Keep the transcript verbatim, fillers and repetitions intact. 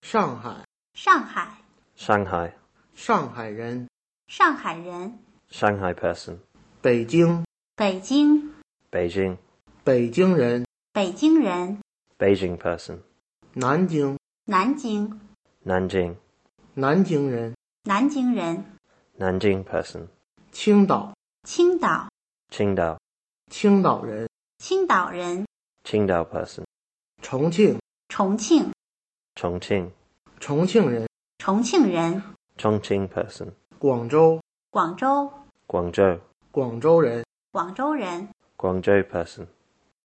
上海， 上海， Shanghai, 上海人。 上海人。 Shanghai person. 北京， 北京， Beijing, 北京人。 北京人。 Beijing person. 南京， 南京， Nanjing, 南京人。 南京人。 Nanjing person. 青岛， 青岛， Qingdao, 青岛人。 青岛人。 Qingdao person. 重庆， 重庆， Chongqing, 重庆人。 重庆人。 Chongqing person. 广州， 广州， Guangzhou, 广州人。 广州人。 Guangzhou person.